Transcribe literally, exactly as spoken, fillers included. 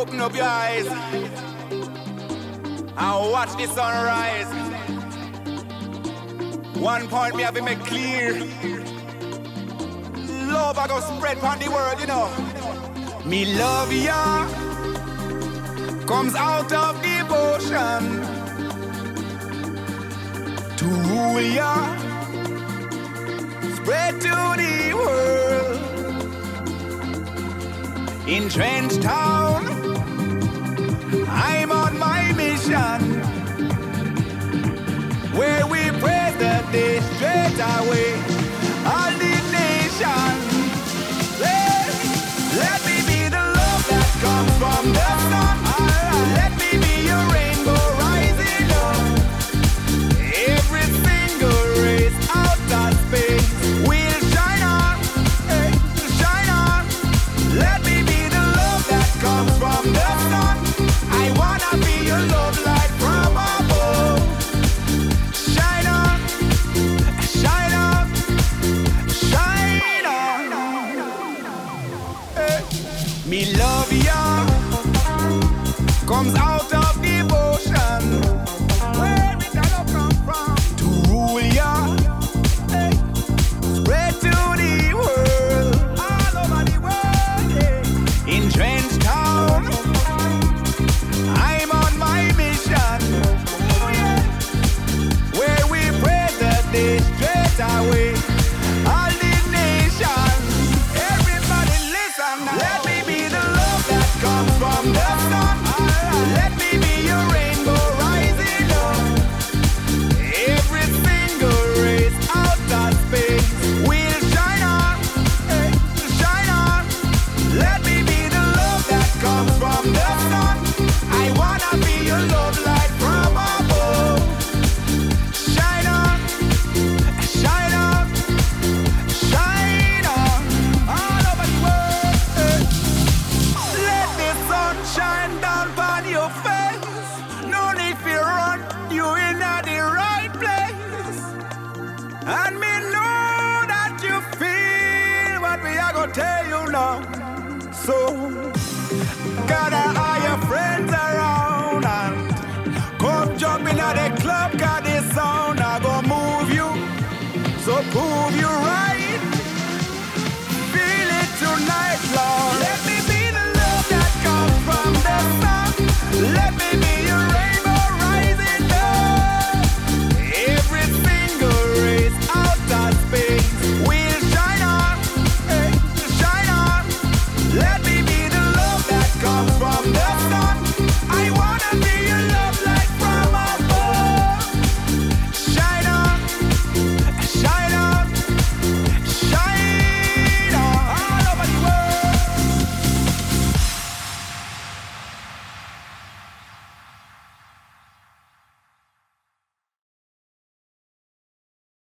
Open up your eyes and watch the sunrise. One point me have to make clear. Love I go spread on the world, you know. Me love ya comes out of devotion to rule ya, spread to the world. In Trench Town, I'm on my mission, where we praise the day straight away. All the nation, let, let me be the love that comes from the sun. Let me be your rainbow rising up. Every single race out of space will shine on, hey, shine on. Let me be the love that comes from the sun. I wanna be your love light from above. Shine on, shine on, shine on. Hey. Me love ya comes out of devotion. Where we gonna come from? To rule ya, hey. Spread to the world, all over the world, yeah. In Trench Town, I'm on my mission, oh, yeah. Where we pray the day straight away. All the nations, everybody listen now. Let me be the love that comes from the sun. Let me be your rainbow rising up. Every single race out of space will shine on, hey, shine on. Let me be the love that comes from the sun. I wanna be your love light from above. Shine on, shine on, shine on, all over the world. Hey. Let the sun shine down on your face. No need to run, you in at the right place. And me know that you feel what we are gonna tell you now. So gather all your friends around and come jump in at the club, cause this sound I gonna move you. So prove you right. Feel it tonight, Lord. Let me be the love that comes from the sun. Let me be your rainbow rising up. Every single race out of space will shine on, hey, shine on. Let me